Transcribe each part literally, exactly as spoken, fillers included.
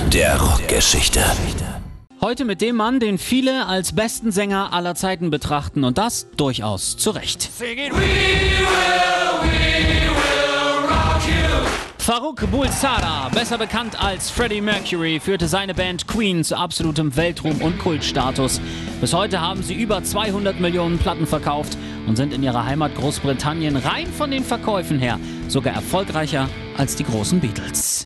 der Rockgeschichte. Heute mit dem Mann, den viele als besten Sänger aller Zeiten betrachten, und das durchaus zu Recht. Farrokh Bulsara, besser bekannt als Freddie Mercury, führte seine Band Queen zu absolutem Weltruhm und Kultstatus. Bis heute haben sie über zweihundert Millionen Platten verkauft und sind in ihrer Heimat Großbritannien rein von den Verkäufen her sogar erfolgreicher als die großen Beatles.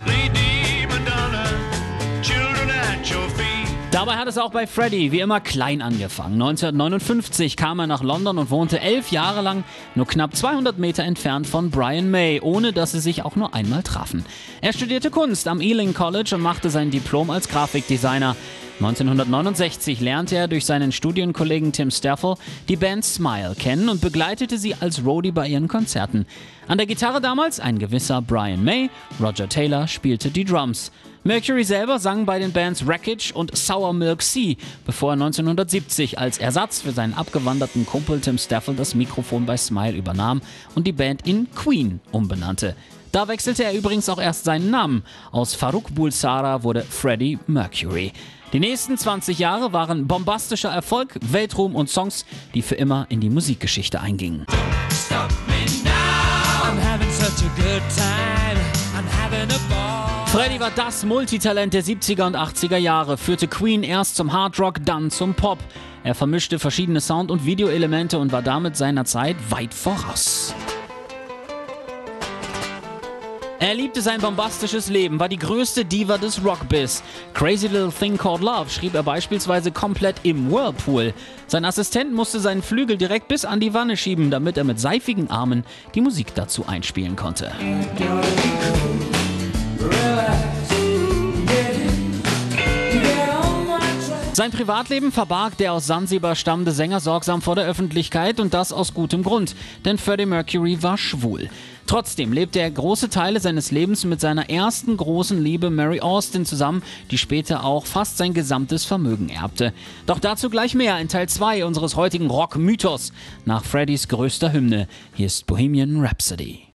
Dabei hat es auch bei Freddie wie immer klein angefangen. neunzehnhundertneunundfünfzig kam er nach London und wohnte elf Jahre lang nur knapp zweihundert Meter entfernt von Brian May, ohne dass sie sich auch nur einmal trafen. Er studierte Kunst am Ealing College und machte sein Diplom als Grafikdesigner. neunzehnhundertneunundsechzig lernte er durch seinen Studienkollegen Tim Staffel die Band Smile kennen und begleitete sie als Roadie bei ihren Konzerten. An der Gitarre damals ein gewisser Brian May, Roger Taylor spielte die Drums. Mercury selber sang bei den Bands Wreckage und Sour Milk Sea, bevor er neunzehnhundertsiebzig als Ersatz für seinen abgewanderten Kumpel Tim Staffel das Mikrofon bei Smile übernahm und die Band in Queen umbenannte. Da wechselte er übrigens auch erst seinen Namen. Aus Farrokh Bulsara wurde Freddie Mercury. Die nächsten zwanzig Jahre waren bombastischer Erfolg, Weltruhm und Songs, die für immer in die Musikgeschichte eingingen. Freddie war das Multitalent der siebziger und achtziger Jahre, führte Queen erst zum Hardrock, dann zum Pop. Er vermischte verschiedene Sound- und Videoelemente und war damit seiner Zeit weit voraus. Er liebte sein bombastisches Leben, war die größte Diva des Rockbiz. Crazy Little Thing Called Love schrieb er beispielsweise komplett im Whirlpool. Sein Assistent musste seinen Flügel direkt bis an die Wanne schieben, damit er mit seifigen Armen die Musik dazu einspielen konnte. Sein Privatleben verbarg der aus Sansibar stammende Sänger sorgsam vor der Öffentlichkeit, und das aus gutem Grund, denn Freddie Mercury war schwul. Trotzdem lebte er große Teile seines Lebens mit seiner ersten großen Liebe Mary Austin zusammen, die später auch fast sein gesamtes Vermögen erbte. Doch dazu gleich mehr in Teil zwei unseres heutigen Rock-Mythos nach Freddies größter Hymne. Hier ist Bohemian Rhapsody.